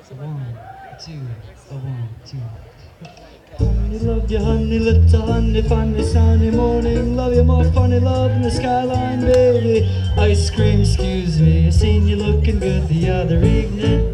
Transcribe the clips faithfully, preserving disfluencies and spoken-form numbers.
One, two, a one, two. Honey, love you, honey, little honey, funny, sunny morning. Love you more funny, love in the skyline, baby. Ice cream, excuse me, I seen you looking good the other evening.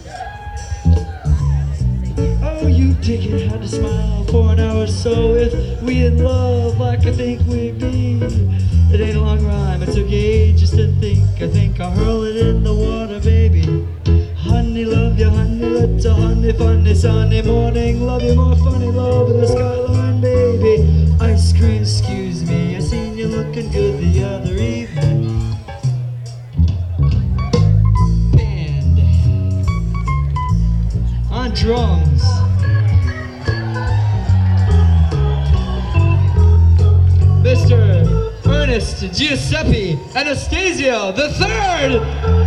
Oh, you take it, had to smile for an hour or so. If we in love like I think we be, it ain't a long rhyme, it took ages to think. I think I'll hurl it in the water, baby. Honey, love you, honey, little honey, funny, sunny morning. Love you more funny, love in the skyline, baby. Ice cream, excuse me, I seen you looking good the other evening. Band on drums. Mister Ernest Giuseppe Anastasio the third.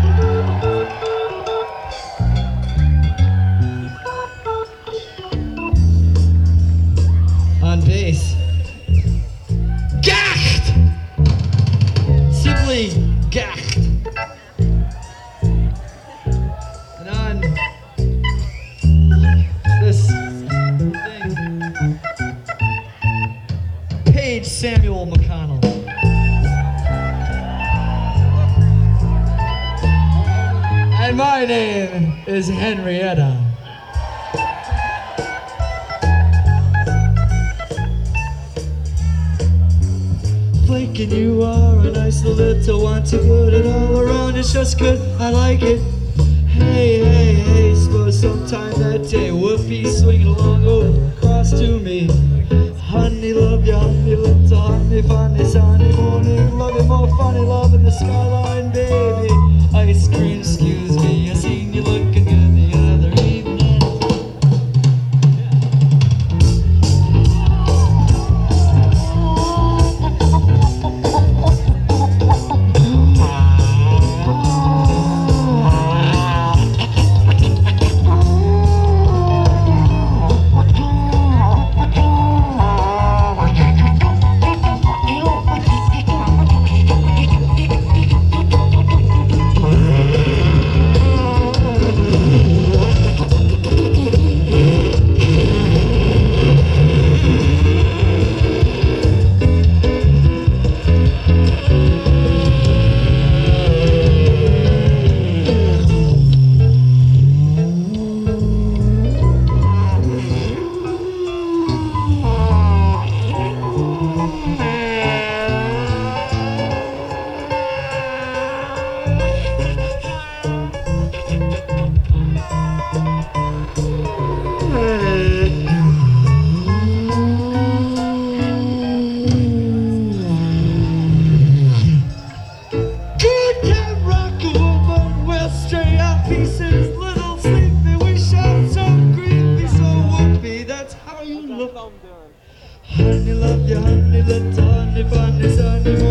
On bass, Gacht! Simply Gacht. And on this thing, Page Samuel McConnell. And my name is Henrietta. Flaking, you are a nice little one to put it all around. It's just good, I like it. Hey, hey, hey, suppose sometime that day Whoopi swinging along over across to me. Honey, love you, honey, little honey, funny, sunny morning. Love you more funny, love in the skyline, baby. Ice cream, excuse me, I seen you looking good the other evening. Honey, love you, honey, little honey, funny, sunny